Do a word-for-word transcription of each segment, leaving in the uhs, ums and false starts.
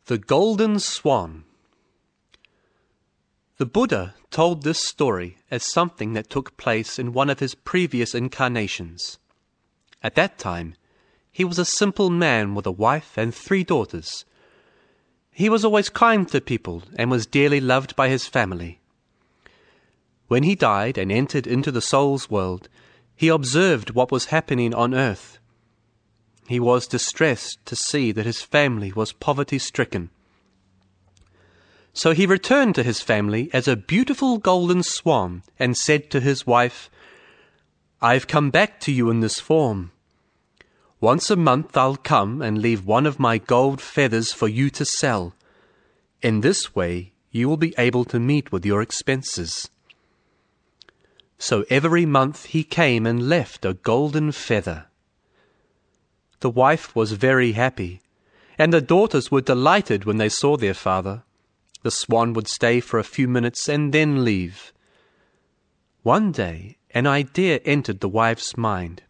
The Golden Swan. The Buddha told this story as something that took place in one of his previous incarnations. At that time, he was a simple man with a wife and three daughters. He was always kind to people and was dearly loved by his family. When he died and entered into the soul's world, he observed what was happening on earth. He was distressed to see that his family was poverty-stricken. So he returned to his family as a beautiful golden swan and said to his wife, "I've come back to you in this form. Once a month I'll come and leave one of my gold feathers for you to sell. In this way you will be able to meet with your expenses." So every month he came and left a golden feather. The wife was very happy, and the daughters were delighted when they saw their father. The swan would stay for a few minutes and then leave. One day an idea entered the wife's mind.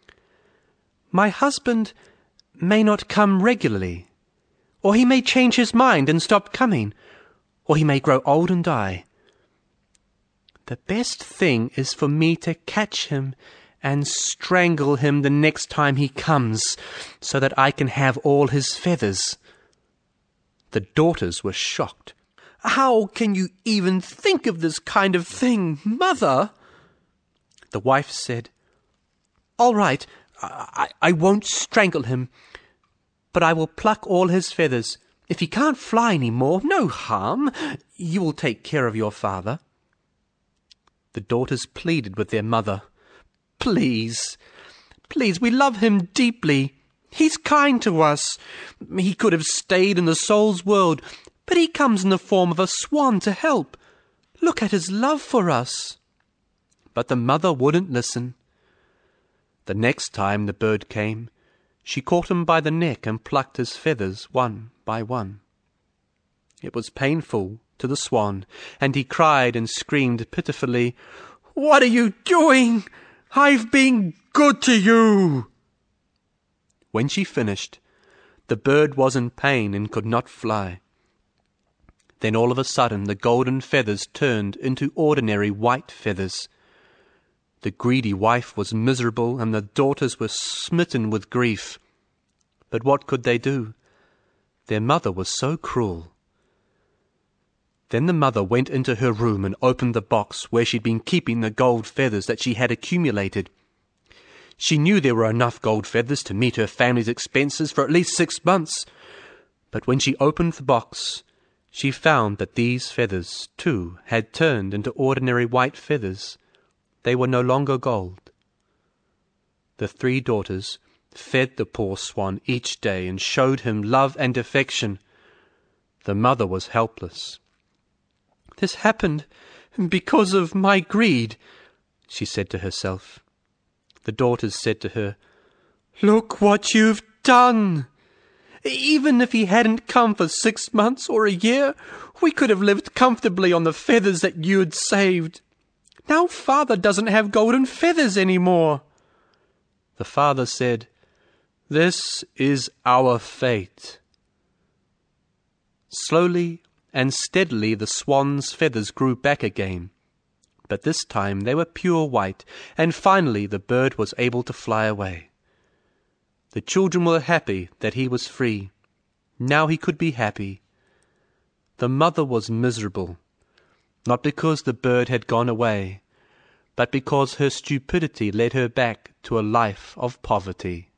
"My husband may not come regularly, or he may change his mind and stop coming, or he may grow old and die. The best thing is for me to catch him and strangle him the next time he comes, so that I can have all his feathers." The daughters were shocked. "How can you even think of this kind of thing, mother?" The wife said, "All right, I, I won't strangle him, but I will pluck all his feathers. If he can't fly any more, no harm. You will take care of your father." The daughters pleaded with their mother. Please, please, we love him deeply. He's kind to us. He could have stayed in the soul's world, but he comes in the form of a swan to help. Look at his love for us." But the mother wouldn't listen. The next time the bird came, she caught him by the neck and plucked his feathers one by one. It was painful to the swan, and he cried and screamed pitifully, "What are you doing? I've been good to you." When she finished, the bird was in pain and could not fly. Then all of a sudden the golden feathers turned into ordinary white feathers. The greedy wife was miserable and the daughters were smitten with grief. But what could they do? Their mother was so cruel. Then the mother went into her room and opened the box where she'd been keeping the gold feathers that she had accumulated. She knew there were enough gold feathers to meet her family's expenses for at least six months. But when she opened the box, she found that these feathers, too, had turned into ordinary white feathers. They were no longer gold. The three daughters fed the poor swan each day and showed him love and affection. The mother was helpless. "This happened because of my greed," she said to herself. The daughters said to her, "Look what you've done! Even if he hadn't come for six months or a year, we could have lived comfortably on the feathers that you had saved. Now father doesn't have golden feathers anymore." The father said, "This is our fate." Slowly and steadily the swan's feathers grew back again, but this time they were pure white, and finally the bird was able to fly away. The children were happy that he was free. Now he could be happy. The mother was miserable, not because the bird had gone away, but because her stupidity led her back to a life of poverty.